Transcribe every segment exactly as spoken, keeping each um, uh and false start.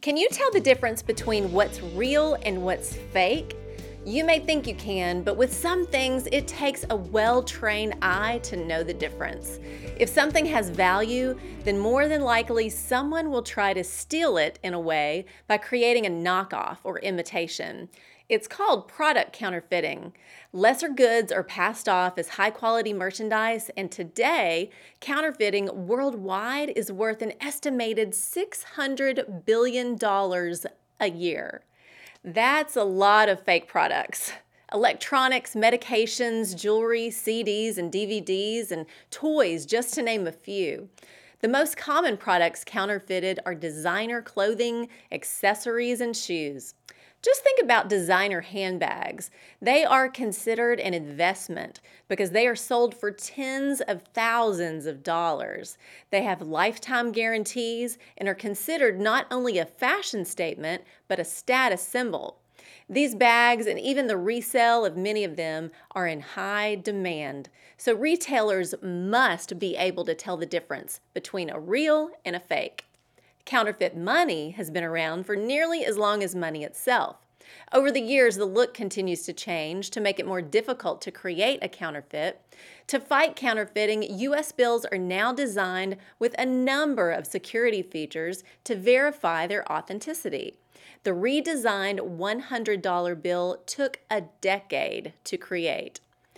Can you tell the difference between what's real and what's fake? You may think you can, but with some things, it takes a well-trained eye to know the difference. If something has value, then more than likely someone will try to steal it in a way by creating a knockoff or imitation. It's called product counterfeiting. Lesser goods are passed off as high-quality merchandise, and today, counterfeiting worldwide is worth an estimated six hundred billion dollars a year. That's a lot of fake products. Electronics, medications, jewelry, C Ds and D V Ds, and toys, just to name a few. The most common products counterfeited are designer clothing, accessories, and shoes. Just think about designer handbags. They are considered an investment because they are sold for tens of thousands of dollars. They have lifetime guarantees and are considered not only a fashion statement, but a status symbol. These bags and even the resale of many of them are in high demand. So retailers must be able to tell the difference between a real and a fake. Counterfeit money has been around for nearly as long as money itself. Over the years, the look continues to change to make it more difficult to create a counterfeit. To fight counterfeiting, U S bills are now designed with a number of security features to verify their authenticity. The redesigned one hundred dollar bill took a decade to create.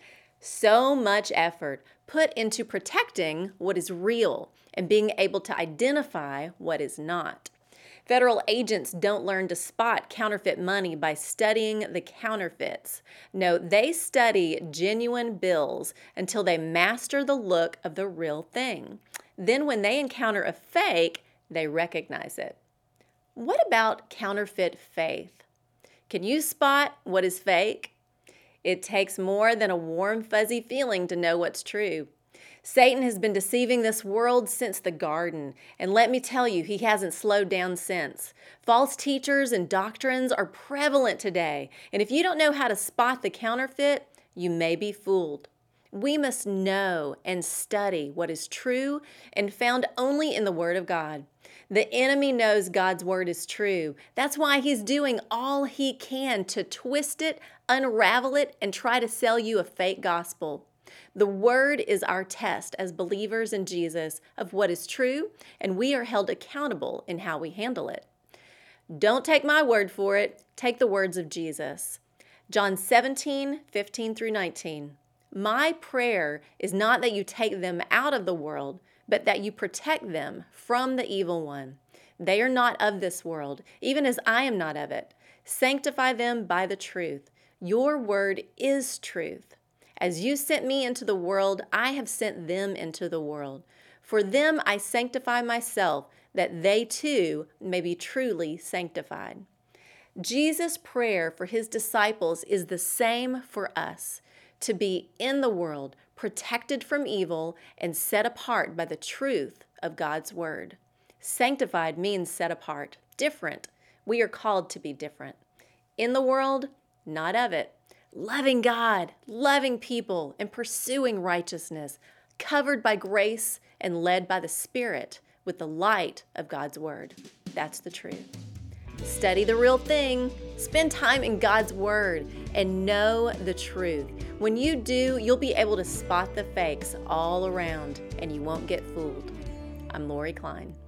So much effort put into protecting what is real and being able to identify what is not. Federal agents don't learn to spot counterfeit money by studying the counterfeits. No, they study genuine bills until they master the look of the real thing. Then when they encounter a fake, they recognize it. What about counterfeit faith? Can you spot what is fake? It takes more than a warm, fuzzy feeling to know what's true. Satan has been deceiving this world since the garden, and let me tell you, he hasn't slowed down since. False teachers and doctrines are prevalent today, and if you don't know how to spot the counterfeit, you may be fooled. We must know and study what is true and found only in the Word of God. The enemy knows God's Word is true. That's why he's doing all he can to twist it, unravel it, and try to sell you a fake gospel. The Word is our test as believers in Jesus of what is true, and we are held accountable in how we handle it. Don't take my word for it. Take the words of Jesus. John seventeen, fifteen through nineteen. My prayer is not that you take them out of the world, but that you protect them from the evil one. They are not of this world, even as I am not of it. Sanctify them by the truth. Your word is truth. As you sent me into the world, I have sent them into the world. For them I sanctify myself, that they too may be truly sanctified. Jesus' prayer for his disciples is the same for us, to be in the world, protected from evil, and set apart by the truth of God's word. Sanctified means set apart, different. We are called to be different. In the world, not of it. Loving God, loving people, and pursuing righteousness, covered by grace and led by the Spirit with the light of God's Word. That's the truth. Study the real thing, spend time in God's Word, and know the truth. When you do, you'll be able to spot the fakes all around, and you won't get fooled. I'm Lori Klein.